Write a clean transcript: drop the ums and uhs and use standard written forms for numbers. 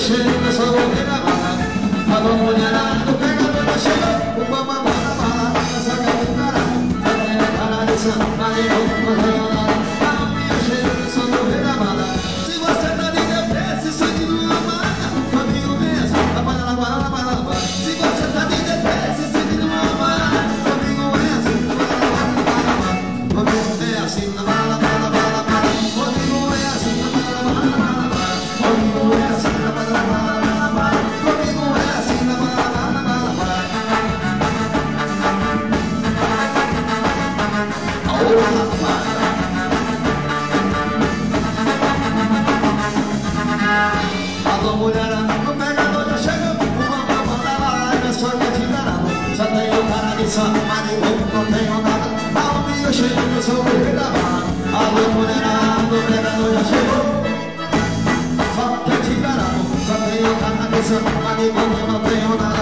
cheiro, eu só vou ver a bala. Alô, mulherada, o pegador já chegou. O bamba manda bala, essa cara do caralho. Já tenho cara de samba, e vou fazer a nada. Alô, cheiro, eu só vou ver a bala. Se você tá de depressa, seguindo uma malha, comigo mesmo, a banana, banana, banana. Se você tá de depressa, seguindo uma malha, comigo mesmo, banana, banana, banana. Comigo é assim, na bala, bala, bala, bala. Comigo é assim, na bala, bala, bala, bala. Comigo é assim, na bala, bala, bala, bala. Comigo é assim, na bala, bala, bala, bala. Ô, rapaz. Alô, mulherada, o pegador já chegou. O bambam manda bala, eu só que te garanto. Só tenho cara de samba, de roupa, não tenho nada. Alô, meu cheiro, eu sou o rei da bala. Alô, mulherada, o pegador já chegou. Só que te garanto. Só tenho cara de samba, de roupa, não tenho nada.